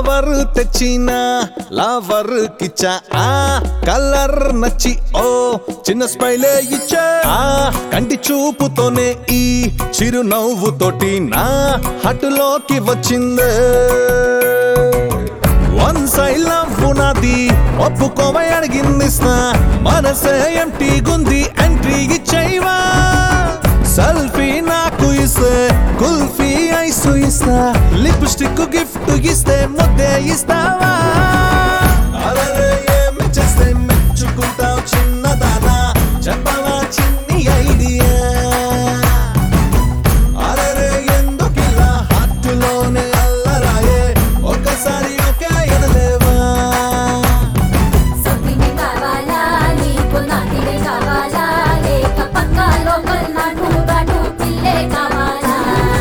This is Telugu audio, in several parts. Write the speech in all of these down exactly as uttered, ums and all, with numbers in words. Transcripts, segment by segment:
ఫ్లవర్ తెచ్చినా లవర్ కిచ్చా ఆ కలర్ నచ్చి ఓ చిన్న స్మైలే ఇచ్చా ఆ కంటి చూపుతోనే ఈ చిరునవ్వుతోటి నా హట్టులోకి వచ్చిందే వన్ సైడ్ లవ్ నాది ఒప్పుకోవై అడిగిందిస్తా మనసే ఎంటీ గుంది ఎంట్రీ ఇచ్చేవా సెల్ఫీ నాకు ఇస్తే కుల్ఫీ ఐసు ఇస్తా లిప్స్టిక్ గిఫ్ట్ ఇస్తే ముద్దే ఇస్తావా అరే ఏమి చేస్తే మెచ్చుకుంటావు చిన్నదానా చెప్పవా చిన్ని ఐడియా అరే ఎందుకిలా హార్ట్లోనే అల్లరాయే ఒక్కసారి ఒకే ఎనలేవా సొంతిని కావాలా నీకు నాటిని కావాలా లేక పక్కా లోకల్ నాటు బాటు పిల్లే కావాలా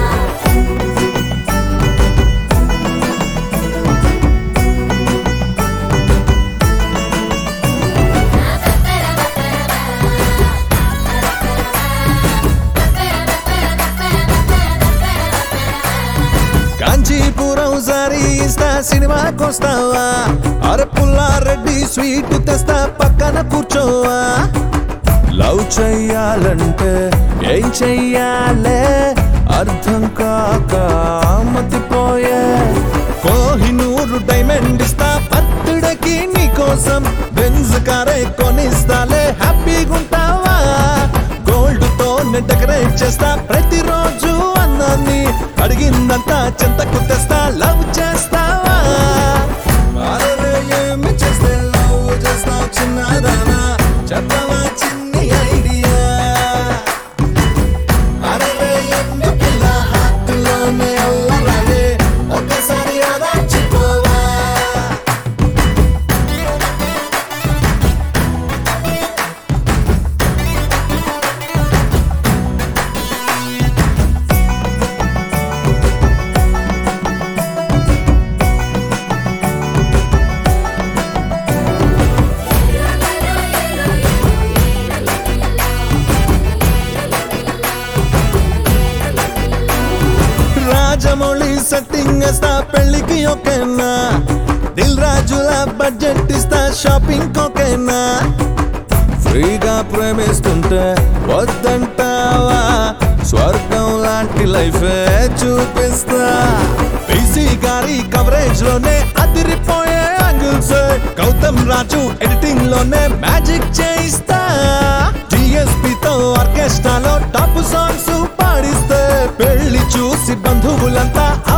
కాంచీపురం సారీ ఇస్తా సినిమాకొస్తావా అరే పుల్లారెడ్డి స్వీట్ తెస్తా పక్కన కూర్చోవా లవ్ చెయ్యాలంటే ఏం చెయ్యాలే అర్థం కాక మతిపోయే కోహినూరు డైమండ్ ఇస్తా బర్త్డేకి నీకోసం బెంజ్ కారే కొనిస్తాలే హ్యాపీగా ఉంటావా గోల్డ్ తో డెకరేట్ చేస్తా ప్రతిరోజు అన్నాన్ని అడిగిందంతా చెంతకు తెస్తా లవ్ చేస్తావా అరే ఏమి చేస్తే లవ్ చేస్తావు చిన్నదానా చెప్పవా చిన్ని ఐడియా అరే ఎందుకిలా హార్ట్లోనే అల్లరాలే ఒకసారి అదా చిపోవా రాజమౌళి సెట్టింగ్ ఇస్తా పెళ్లికి ఓకేనా దిల్ రాజుల బడ్జెట్ ఇస్తా షాపింగ్ ఓకేనా ఫ్రీగా ప్రేమిస్తుంటే వద్దంటావా స్వర్గం లాంటి లైఫ్ చూపిస్తా పీసీ గారి కవరేజ్ లోనే అదిరిపోయే యాంగిల్స్ గౌతమ్ రాజు ఎడిటింగ్ లోనే మ్యాజిక్ చేయిస్తా జిఎస్పి తో ఆర్కెస్ట్రాలో టాప్ సాంగ్స్ పాడిస్తే పెళ్లి చూసి బంధువులంతా